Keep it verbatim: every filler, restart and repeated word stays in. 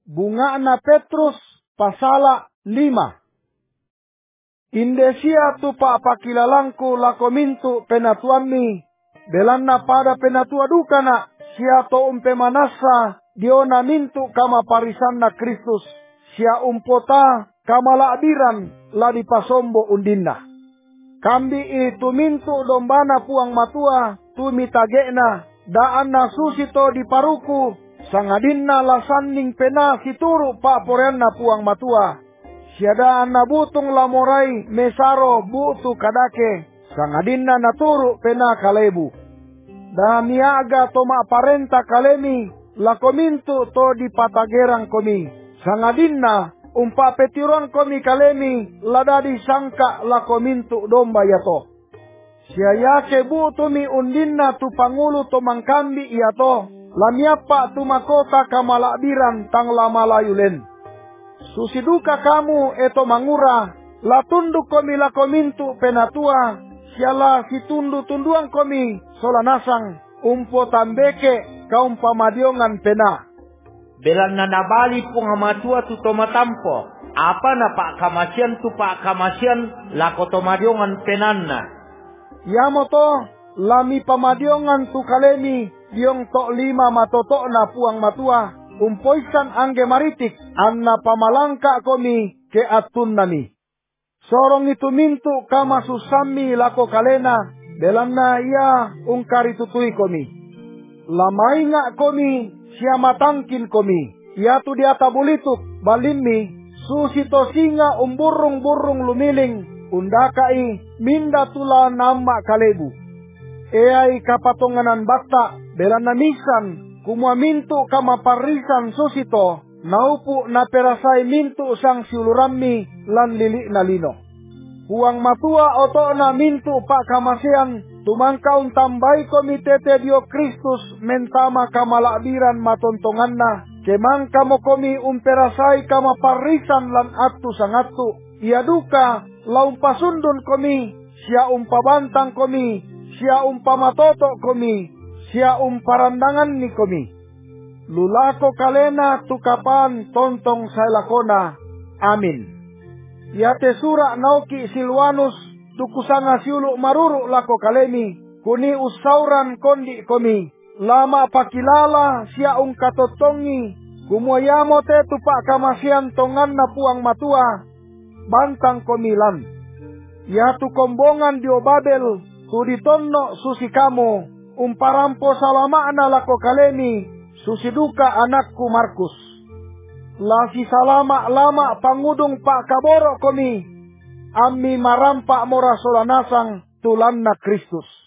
Bunga na Petrus pasala lima. Indesia tu pa pakilalangku lakomintu penatuanmi. Belanna pada penatua dukana. Sia to umpe manasa diona mintu kama parisanna Kristus. Sia umpota kama labiran la di pasombo undinna. Kambi itu mintu dombana puang matua. Tu mitagena. Daan na susito di paruku. Sangadinna lasanning pena situru pa porenna puang matua. Siadaan na butung lamorai mesaro butu kadake. Sangadinna naturu pena kalebu. Damiaga toma parenta kalemi. Lakomintu to di patagerang komi. Sangadinna umpa petiron komi kalemi. Ladadi sangka lakomintu domba yato. Siayake butumi undinna tu pangulu to mangkambi yato. Lamiapa tu makota kamalabiran tang lamalayulen. Susiduka kamu eto mangura, la tunduk komi la komintu penatua, siala situndu tunduang komi solanasang, umpo tambeke kaum pamadiongan pena. Belan na nabali pung hamatua tu tomatampo, apa na pak kamasian tu pak kamasian la kotomadiongan penanna. Yamoto, lami pamadiongan tu kalemi, diong tok lima matotok na puang matua. Umpoisan angge maritik, anna pamalangka komi ke atun nami. Sorong itu mintu kama susami lako kalena, belanna ia ungkari tutui komi. Lamai nga komi, siya matangkin komi. Ia tu diata bulituk, balimmi, susito singa umburung-burung lumiling, undakai, minda tula nama kalebu. Eai kapatonganan bata, belanna misan, kumua mintu kama parisan susito, naupu na perasai mintu sang siulurammi lan lili na lino. Huang matua oto na mintu pak kamasian, tumangkaun tambai komitete dio Kristus mentama kamalabiran matontonganna, kemang kamo komi umperasai kama parisan lan atu sangatu, ia duka laum pasundun komi, sia umpabantang komi, sia umpamatoto komi, sia umparandangan ni komi. Lulako kalena tukapan tontong sailakona. Amin. Yate sura nauki Silwanus tukusanga siulu maruru lako kalemi. Kuni usauran kondi komi. Lama pakilala sia ungkatotongi. Kumuayamo te tupak kamasian tongan na puang matua. Bantang komilan. Yatu kombongan dio Babel. Tuditonno susi kamu. Umparampo salamana lako kalemi, susiduka anakku Markus. Lasi salama lama pangudung pak kaboro komi, ammi marampak mora solanasang tulanna Kristus.